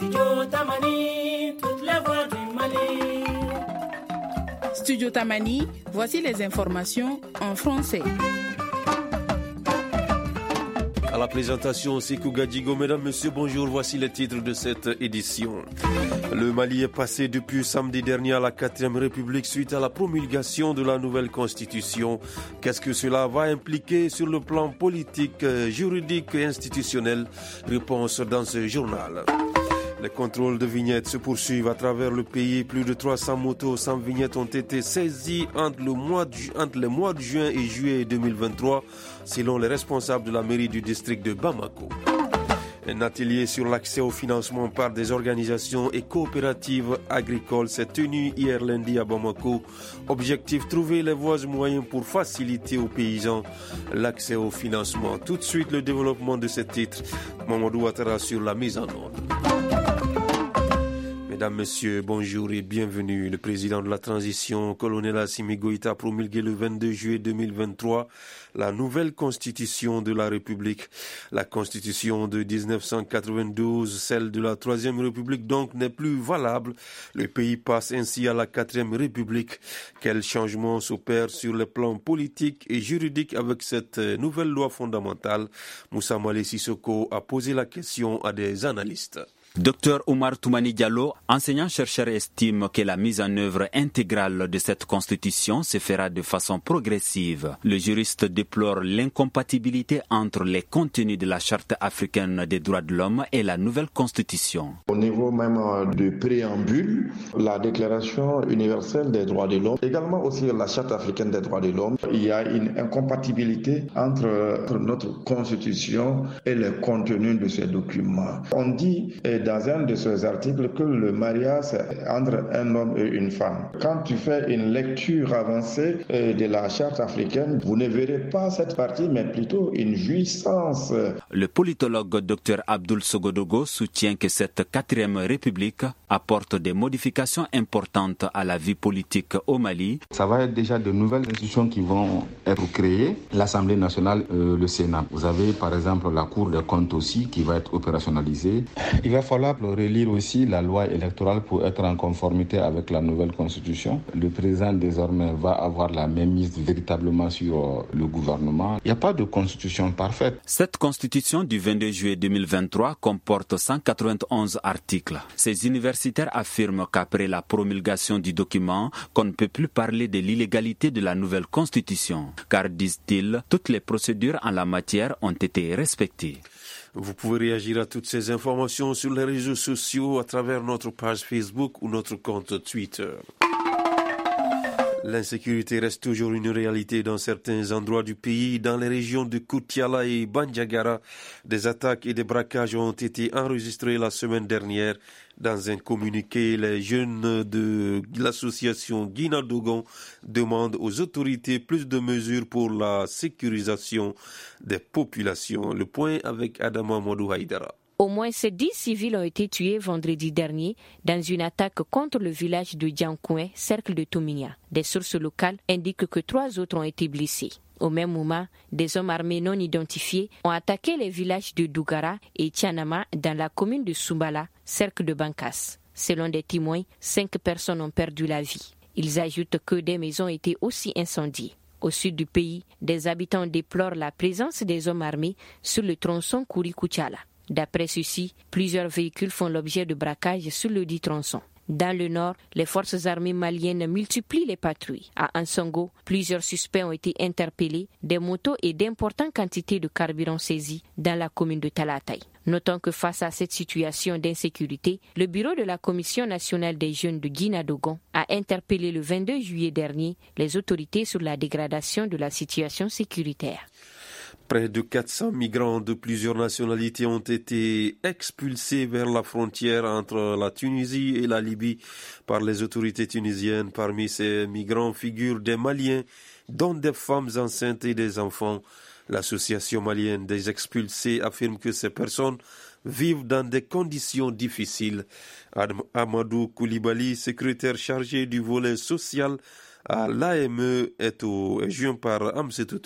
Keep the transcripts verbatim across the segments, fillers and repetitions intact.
Studio Tamani, toutes les voix du Mali. Studio Tamani, voici les informations en français. À la présentation, Sekou Gadjigo. Mesdames, Messieurs, bonjour. Voici les titres de cette édition. Le Mali est passé depuis samedi dernier à la quatrième République suite à la promulgation de la nouvelle constitution. Qu'est-ce que cela va impliquer sur le plan politique, juridique et institutionnel? Réponse dans ce journal. Les contrôles de vignettes se poursuivent à travers le pays. Plus de trois cents motos sans vignettes ont été saisies entre, le mois de, entre les mois de juin et juillet deux mille vingt-trois, selon les responsables de la mairie du district de Bamako. Un atelier sur l'accès au financement par des organisations et coopératives agricoles s'est tenu hier lundi à Bamako. Objectif, trouver les voies et moyens pour faciliter aux paysans l'accès au financement. Tout de suite, le développement de ce titre. Mamadou Ouattara sur la mise en ordre. Mesdames, Messieurs, bonjour et bienvenue. Le président de la transition, colonel Assimi Goïta, a promulgué le vingt-deux juillet deux mille vingt-trois la nouvelle constitution de la République. La constitution de dix-neuf cent quatre-vingt-douze, celle de la troisième République donc, n'est plus valable. Le pays passe ainsi à la quatrième République. Quel changement s'opère sur le plan politique et juridique avec cette nouvelle loi fondamentale? Moussa Malé Sissoko a posé la question à des analystes. Docteur Omar Toumani Diallo, enseignant-chercheur, estime que la mise en œuvre intégrale de cette constitution se fera de façon progressive. Le juriste déplore l'incompatibilité entre les contenus de la Charte africaine des droits de l'homme et la nouvelle constitution. Au niveau même du préambule, la Déclaration universelle des droits de l'homme, également aussi la Charte africaine des droits de l'homme, il y a une incompatibilité entre notre constitution et le contenu de ces documents. On dit dans un de ces articles que le mariage c'est entre un homme et une femme. Quand tu fais une lecture avancée de la Charte africaine, vous ne verrez pas cette partie, mais plutôt une jouissance. Le politologue Dr Abdoul Sogodogo soutient que cette quatrième République apporte des modifications importantes à la vie politique au Mali. Ça va être déjà de nouvelles institutions qui vont être créées, l'Assemblée nationale, euh, le Sénat. Vous avez par exemple la Cour des comptes aussi qui va être opérationnalisée. Il va falloir relire aussi la loi électorale pour être en conformité avec la nouvelle constitution. Le président désormais va avoir la mainmise véritablement sur le gouvernement. Il n'y a pas de constitution parfaite. Cette constitution du vingt-deux juillet deux mille vingt-trois comporte cent quatre-vingt-onze articles. Ces universitaires affirment qu'après la promulgation du document, qu'on ne peut plus parler de l'illégalité de la nouvelle constitution, car, disent-ils, toutes les procédures en la matière ont été respectées. Vous pouvez réagir à toutes ces informations sur les réseaux sociaux à travers notre page Facebook ou notre compte Twitter. L'insécurité reste toujours une réalité dans certains endroits du pays. Dans les régions de Koutiala et Bandiagara, des attaques et des braquages ont été enregistrés la semaine dernière. Dans un communiqué, les jeunes de l'association Guina Dogon demandent aux autorités plus de mesures pour la sécurisation des populations. Le point avec Adama Modou Haïdara. Au moins dix civils ont été tués vendredi dernier dans une attaque contre le village de Djankoué, cercle de Touminia. Des sources locales indiquent que trois autres ont été blessés. Au même moment, des hommes armés non identifiés ont attaqué les villages de Dougara et Tianama dans la commune de Soumbala, cercle de Bankas. Selon des témoins, cinq personnes ont perdu la vie. Ils ajoutent que des maisons étaient aussi incendiées. Au sud du pays, des habitants déplorent la présence des hommes armés sur le tronçon Kouri-Koutiala. D'après ceci, plusieurs véhicules font l'objet de braquages sur le dit tronçon. Dans le nord, les forces armées maliennes multiplient les patrouilles. À Ansongo, plusieurs suspects ont été interpellés, des motos et d'importantes quantités de carburant saisis dans la commune de Talatay. Notons que face à cette situation d'insécurité, le bureau de la Commission nationale des jeunes de Guinadogon a interpellé le vingt-deux juillet dernier les autorités sur la dégradation de la situation sécuritaire. Près de quatre cents migrants de plusieurs nationalités ont été expulsés vers la frontière entre la Tunisie et la Libye par les autorités tunisiennes. Parmi ces migrants figurent des Maliens, dont des femmes enceintes et des enfants. L'association malienne des expulsés affirme que ces personnes vivent dans des conditions difficiles. Amadou Koulibaly, secrétaire chargé du volet social à l'A M E, est, au, est joint par Amsetou Touré.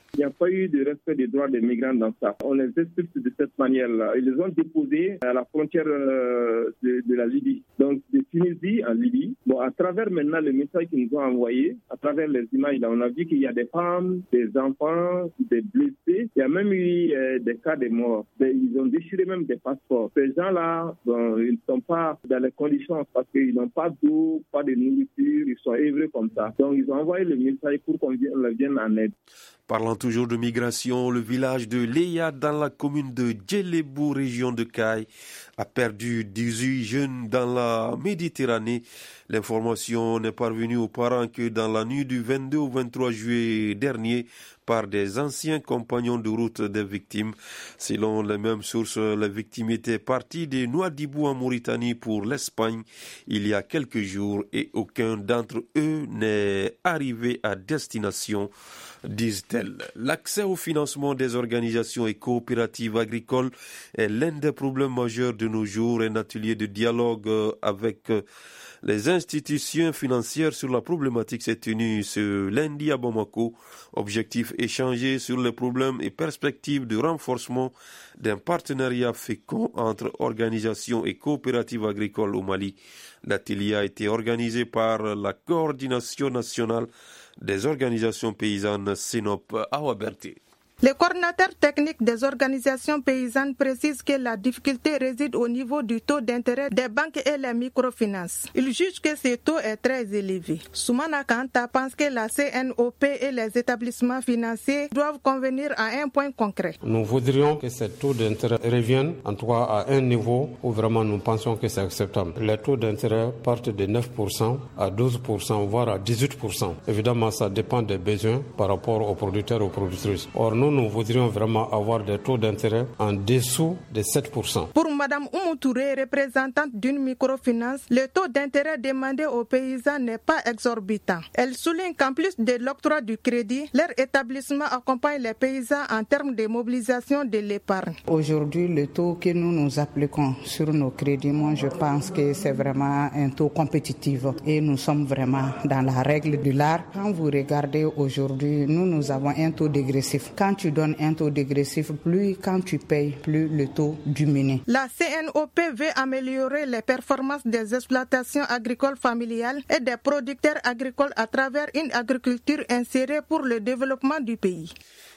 Il n'y a pas eu de respect des droits des migrants dans ça. On les expulse de cette manière-là. Ils les ont déposés à la frontière de, de la Libye, donc de Tunisie en Libye. Bon, à travers maintenant le message qu'ils nous ont envoyé, à travers les images, là, on a vu qu'il y a des femmes, des enfants, des blessés. Il y a même eu euh, des cas de morts. Ils ont déchiré même des passeports. Ces gens-là, bon, ils ne sont pas dans les conditions parce qu'ils n'ont pas d'eau, pas de nourriture, ils sont évreux comme ça. Donc ils ont envoyé le message pour qu'on vienne, leur vienne en aide. Parlant toujours de migration, le village de Léa dans la commune de Djellébou, région de Caille, a perdu dix-huit jeunes dans la Méditerranée. L'information n'est parvenue aux parents que dans la nuit du vingt-deux au vingt-trois juillet dernier par des anciens compagnons de route des victimes. Selon les mêmes sources, les victimes étaient parties de Nouadhibou en Mauritanie pour l'Espagne il y a quelques jours et aucun d'entre eux n'est arrivé à destination, disent-elles. L'accès au financement des organisations et coopératives agricoles est l'un des problèmes majeurs de nos jours. Un atelier de dialogue avec les institutions financières sur la problématique s'est tenu ce lundi à Bamako. Objectif échanger sur les problèmes et perspectives de renforcement d'un partenariat fécond entre organisations et coopératives agricoles au Mali. L'atelier a été organisé par la coordination nationale des organisations paysannes Sinop à Ouaberté. Le coordinateur technique des organisations paysannes précise que la difficulté réside au niveau du taux d'intérêt des banques et les microfinances. Il juge que ce taux est très élevé. Soumana Kanta pense que la C N O P et les établissements financiers doivent convenir à un point concret. Nous voudrions que ces taux d'intérêt reviennent en tout cas à un niveau où vraiment nous pensons que c'est acceptable. Les taux d'intérêt partent de neuf pour cent à douze pour cent, voire à dix-huit pour cent. Évidemment, ça dépend des besoins par rapport aux producteurs et aux productrices. Or, nous, nous voudrions vraiment avoir des taux d'intérêt en dessous de sept pour cent. Pour Mme Oumou Touré, représentante d'une microfinance, le taux d'intérêt demandé aux paysans n'est pas exorbitant. Elle souligne qu'en plus de l'octroi du crédit, leur établissement accompagne les paysans en termes de mobilisation de l'épargne. Aujourd'hui, le taux que nous nous appliquons sur nos crédits, moi je pense que c'est vraiment un taux compétitif et nous sommes vraiment dans la règle de l'art. Quand vous regardez aujourd'hui, nous, nous avons un taux dégressif. Quand tu donnes un taux dégressif, plus quand tu payes, plus le taux diminue. La C N O P veut améliorer les performances des exploitations agricoles familiales et des producteurs agricoles à travers une agriculture insérée pour le développement du pays.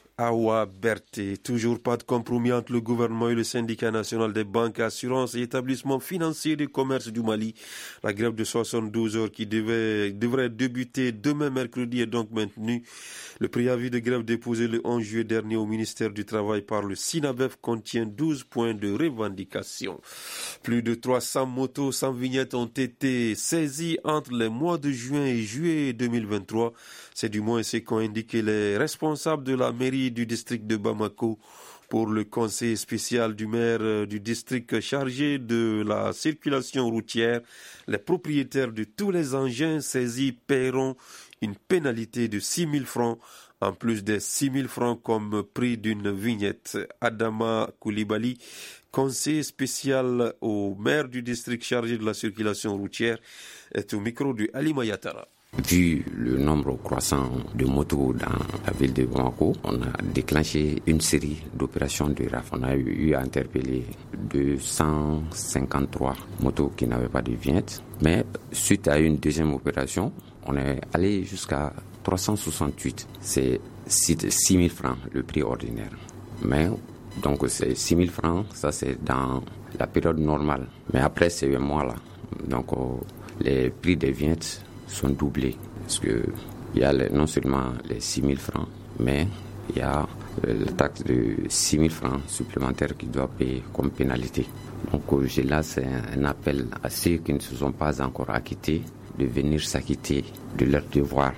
Awa Berté, toujours pas de compromis entre le gouvernement et le syndicat national des banques, assurances et établissements financiers de commerce du Mali. La grève de soixante-douze heures qui devait, devrait débuter demain mercredi est donc maintenue. Le préavis de grève déposé le onze juillet dernier au ministère du Travail par le SINABEF contient douze points de revendication. Plus de trois cents motos sans vignette ont été saisies entre les mois de juin et juillet deux mille vingt-trois. C'est du moins ce qu'ont indiqué les responsables de la mairie du district de Bamako. Pour le conseil spécial du maire du district chargé de la circulation routière, les propriétaires de tous les engins saisis paieront une pénalité de six mille francs, en plus des six mille francs comme prix d'une vignette. Adama Koulibaly, conseiller spécial au maire du district chargé de la circulation routière, est au micro de Ali Mayatara. Vu le nombre croissant de motos dans la ville de Bamako, on a déclenché une série d'opérations de R A F. On a eu à interpeller deux cent cinquante-trois motos qui n'avaient pas de vignette. Mais suite à une deuxième opération, on est allé jusqu'à trois cent soixante-huit. C'est six mille francs le prix ordinaire. Mais donc c'est six mille francs, ça c'est dans la période normale. Mais après ces mois-là, donc les prix des vignettes sont doublés, parce que il y a les, non seulement les six mille francs, mais il y a la taxe de six mille francs supplémentaires qu'ils doivent payer comme pénalité. Donc là, c'est un appel à ceux qui ne se sont pas encore acquittés de venir s'acquitter de leurs devoirs.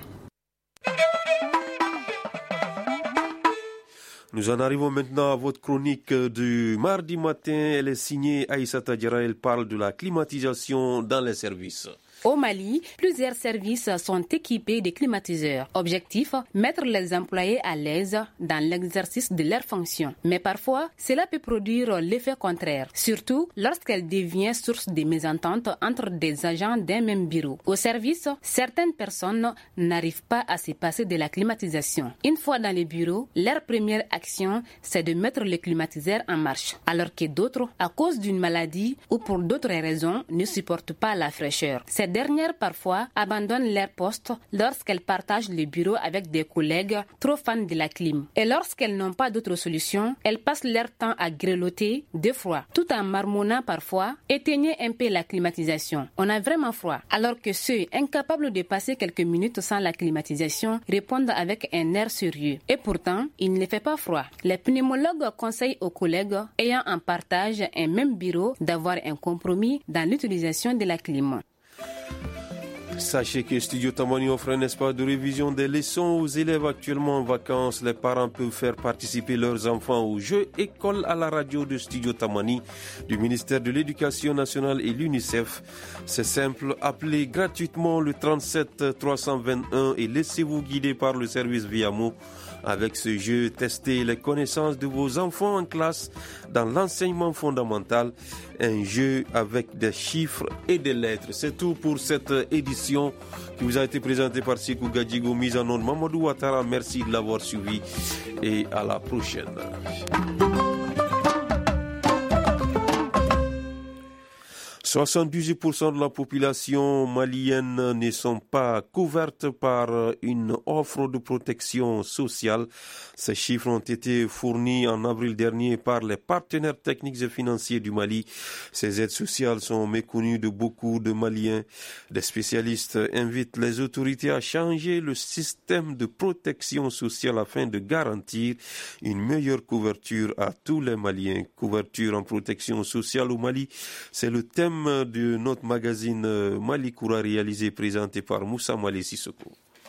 Nous en arrivons maintenant à votre chronique du mardi matin. Elle est signée Aïssata Diarra. Elle parle de la climatisation dans les services. Au Mali, plusieurs services sont équipés de climatiseurs. Objectif, mettre les employés à l'aise dans l'exercice de leurs fonctions. Mais parfois, cela peut produire l'effet contraire, surtout lorsqu'elle devient source de mésentente entre des agents d'un même bureau. Au service, certaines personnes n'arrivent pas à se passer de la climatisation. Une fois dans les bureaux, leur première action, c'est de mettre le climatiseur en marche, alors que d'autres, à cause d'une maladie ou pour d'autres raisons, ne supportent pas la fraîcheur. Ces dernières, parfois, abandonnent leur poste lorsqu'elles partagent le bureau avec des collègues trop fans de la clim. Et lorsqu'elles n'ont pas d'autre solution, elles passent leur temps à grelotter de froid, tout en marmonnant parfois « éteignez un peu la climatisation, on a vraiment froid ». Alors que ceux incapables de passer quelques minutes sans la climatisation répondent avec un air sérieux. Et pourtant, il ne fait pas froid. Les pneumologues conseillent aux collègues ayant en partage un même bureau d'avoir un compromis dans l'utilisation de la clim. Sachez que Studio Tamani offre un espace de révision des leçons aux élèves actuellement en vacances. Les parents peuvent faire participer leurs enfants aux jeux école à la radio de Studio Tamani du ministère de l'Éducation nationale et l'UNICEF. C'est simple, appelez gratuitement le trente-sept trois cent vingt et un et laissez-vous guider par le service Viamo. Avec ce jeu, testez les connaissances de vos enfants en classe dans l'enseignement fondamental. Un jeu avec des chiffres et des lettres. C'est tout pour cette édition qui vous a été présentée par Sekou Gadjigo, mise en onde Mamadou Ouattara. Merci de l'avoir suivi et à la prochaine. soixante-dix-huit pour cent de la population malienne ne sont pas couvertes par une offre de protection sociale. Ces chiffres ont été fournis en avril dernier par les partenaires techniques et financiers du Mali. Ces aides sociales sont méconnues de beaucoup de Maliens. Des spécialistes invitent les autorités à changer le système de protection sociale afin de garantir une meilleure couverture à tous les Maliens. Couverture en protection sociale au Mali, c'est le thème de notre magazine Malikoura réalisé et présenté par Moussa Malé Sissoko.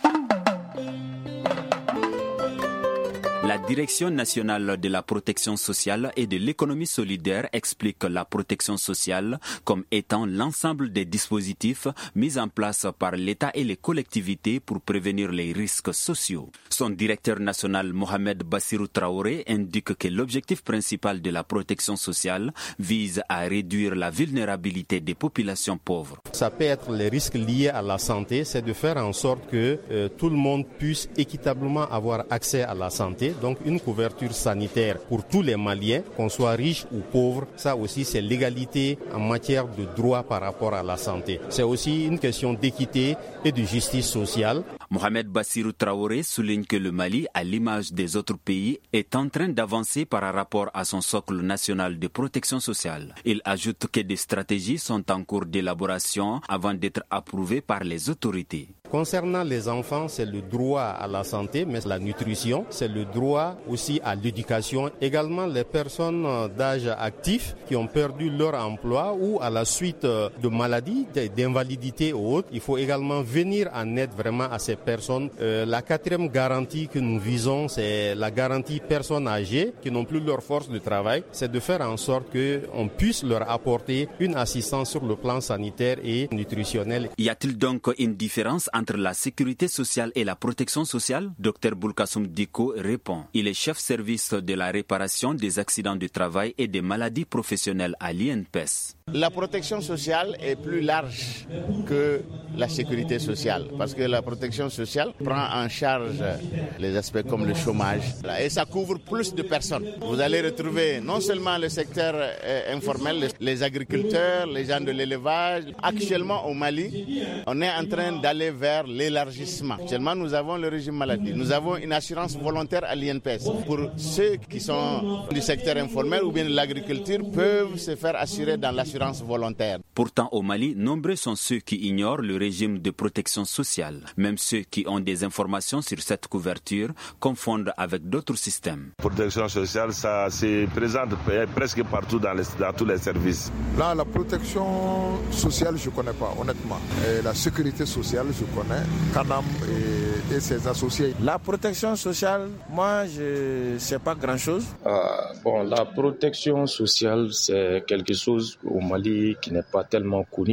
La Direction nationale de la protection sociale et de l'économie solidaire explique la protection sociale comme étant l'ensemble des dispositifs mis en place par l'État et les collectivités pour prévenir les risques sociaux. Son directeur national, Mohamed Bassirou Traoré, indique que l'objectif principal de la protection sociale vise à réduire la vulnérabilité des populations pauvres. Ça peut être les risques liés à la santé, c'est de faire en sorte que euh, tout le monde puisse équitablement avoir accès à la santé. Donc une couverture sanitaire pour tous les Maliens, qu'on soit riche ou pauvre, ça aussi c'est l'égalité en matière de droit par rapport à la santé. C'est aussi une question d'équité et de justice sociale. Mohamed Bassirou Traoré souligne que le Mali, à l'image des autres pays, est en train d'avancer par rapport à son socle national de protection sociale. Il ajoute que des stratégies sont en cours d'élaboration avant d'être approuvées par les autorités. Concernant les enfants, c'est le droit à la santé, mais la nutrition, c'est le droit aussi à l'éducation. Également les personnes d'âge actif qui ont perdu leur emploi ou à la suite de maladies, d'invalidité ou autres. Il faut également venir en aide vraiment à ces personnes. Euh, la quatrième garantie que nous visons, c'est la garantie personnes âgées qui n'ont plus leur force de travail. C'est de faire en sorte qu'on puisse leur apporter une assistance sur le plan sanitaire et nutritionnel. Y a-t-il donc une différence entre la sécurité sociale et la protection sociale? Docteur Boulkassoum Diko répond. Il est chef service de la réparation des accidents de travail et des maladies professionnelles à l'I N P E S. La protection sociale est plus large que la sécurité sociale parce que la protection sociale prend en charge les aspects comme le chômage et ça couvre plus de personnes. Vous allez retrouver non seulement le secteur euh, informel, les agriculteurs, les gens de l'élevage. Actuellement au Mali, on est en train d'aller vers l'élargissement. Actuellement, nous avons le régime maladie. Nous avons une assurance volontaire à l'I N P E S. Pour ceux qui sont du secteur informel ou bien de l'agriculture peuvent se faire assurer dans l'assurance volontaire. Pourtant, au Mali, nombreux sont ceux qui ignorent le régime de protection sociale. Même ceux qui ont des informations sur cette couverture confondent avec d'autres systèmes. La protection sociale, ça se présente presque partout dans, les, dans tous les services. Là, la protection sociale, je ne connais pas, honnêtement. Et la sécurité sociale, je connais. Canam et, et ses associés. La protection sociale, moi, je ne sais pas grand-chose. Euh, bon, la protection sociale, c'est quelque chose au Mali qui n'est pas tellement connu.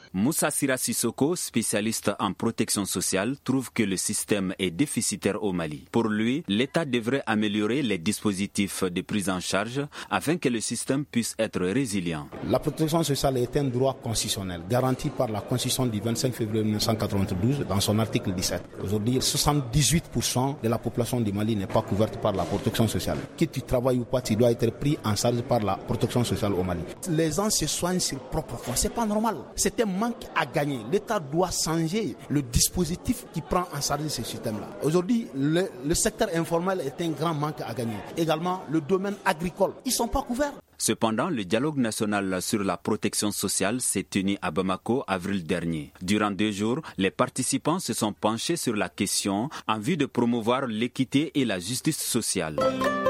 Moussa Sira Sissoko, spécialiste en protection sociale, trouve que le système est déficitaire au Mali. Pour lui, l'État devrait améliorer les dispositifs de prise en charge afin que le système puisse être résilient. La protection sociale est un droit constitutionnel garanti par la Constitution du vingt-cinq février mille neuf cent quatre-vingt-douze dans son article dix-sept. Aujourd'hui, soixante-dix-huit pour cent de la population du Mali n'est pas couverte par la protection sociale. Que tu travailles ou pas, tu dois être pris en charge par la protection sociale au Mali. Les gens se soignent sur propre fonds. C'est pas normal. C'est un manque à gagner. L'État doit changer le dispositif qui prend en charge ce système-là. Aujourd'hui, le, le secteur informel est un grand manque à gagner. Également, le domaine agricole, ils sont pas couverts. Cependant, le dialogue national sur la protection sociale s'est tenu à Bamako avril dernier. Durant deux jours, les participants se sont penchés sur la question en vue de promouvoir l'équité et la justice sociale.